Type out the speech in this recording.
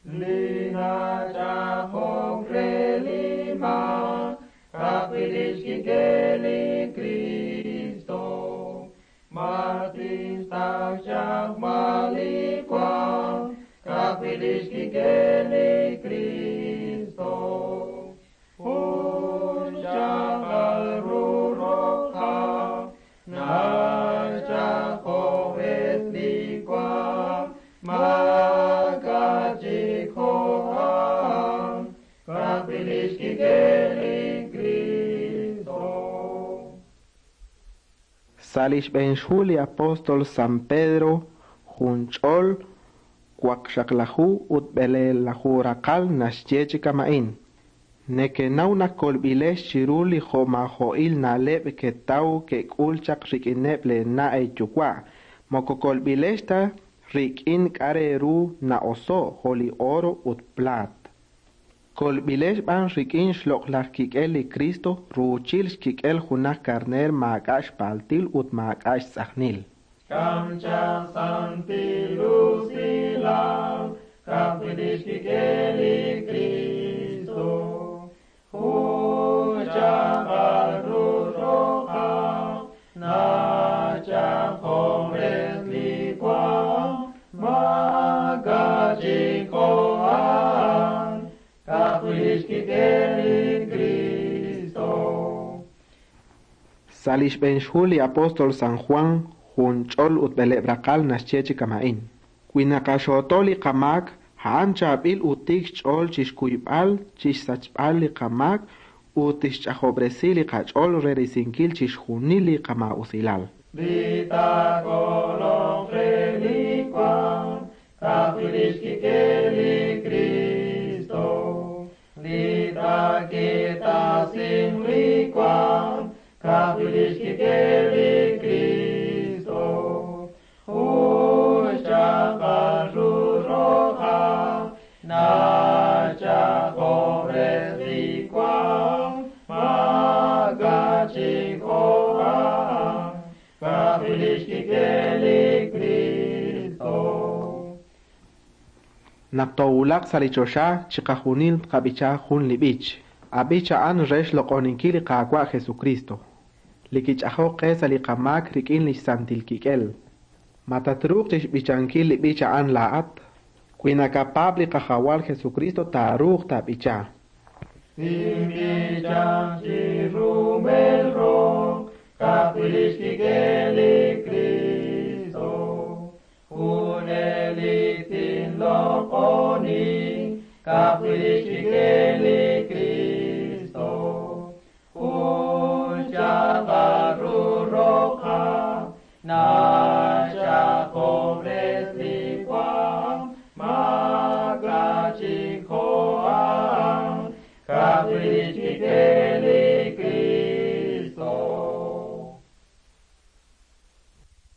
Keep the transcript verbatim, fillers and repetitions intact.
Lina Jahok Relima, Kapiliski Geli Cristo, Martis Tashak Malikwa, Kapiliski Geli Cristo, Unjak Ruroka, Najako Eslikwa, Magajikohan, Kapiliski Geli Cristo. Salish ben Shuli apóstol San Pedro, Junchol, Kwakshaklahu utbele lahu rakal nashyechi kamain. Neke nauna kolbilesh chiruli homa hoil na leb ke tau ke kulchak rikineble na echukwa. Moko kolbileshta rikin kareru na oso holi oro ut plat. Kolbilesh ban rikin shloklak kikeli Cristo ruchil kikel hunak karner magash paltil ut magash sahnil. Kamcha Santi Lucila, Kapiliski Geli Cristo, Huja Aruroha, Naja Homes Liqua, Magajikohan, Kapiliski Geli Cristo. Salish ben Shuli apóstol San Juan, Junchol utbele brakal nashyechi kamain. Kwinakashotoli kamak, hancha bil utik chol chishkuibal, chishsachbali kamak, utish chahobresili kachol rerisinkil chishhunili kama usilal. Vita colon reliquam, Kapiliski Geli Cristo, Vita quita sin liquam, Kapiliski Geli Cristo, Usha Kajuroha, Naja Hores liquam, Magachikoha, Kapiliski Geli Cristo. Naptoulak salichosha chikahunil kabicha hun libich. Abicha an resh loqoninkili kakwa Jesucristo. Likichaho qesa liqamak rikin lisantil kikel. Matatruk tish bichankil libicha an laat. Quina capable kahawal Jesucristo taruk tabicha. Simbicham chirumelo, Kapiliski Geli Cristo, Unelitin loqoni, Kapiliski Geli Cristo, Unjakaruroka, Naja Homes Liquam, Magachikohan, Kapiliski Geli